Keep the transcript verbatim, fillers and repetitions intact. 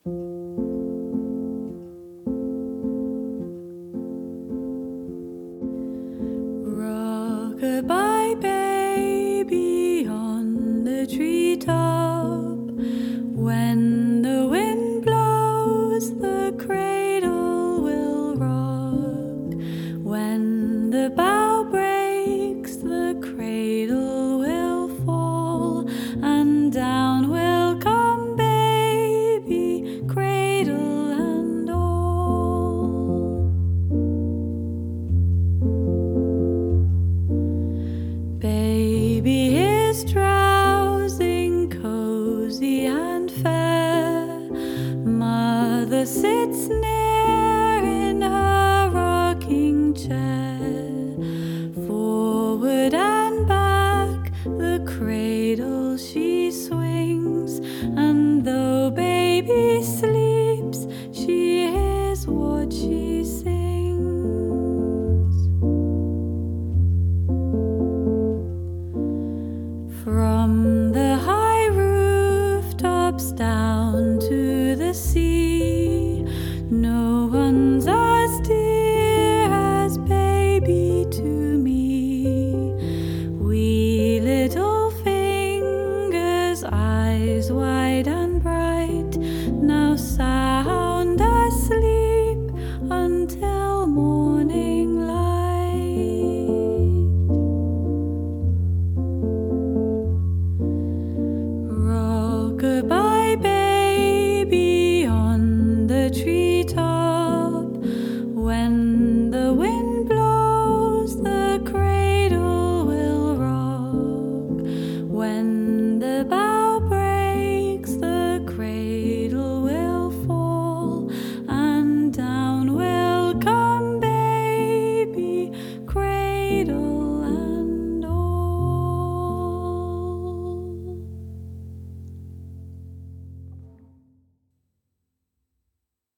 Rock-a-bye baby on the treetop. When the wind blows, the cradle will rock. When the bough breaks, the cradle will fall, and down will come baby, cradle and all. Baby is drowsing, cozy and fair. Mother sits near in her rocking chair. Forward and back the cradle she swings, and though baby sleeps, she hears what she sings. From the high rooftops down to the sea,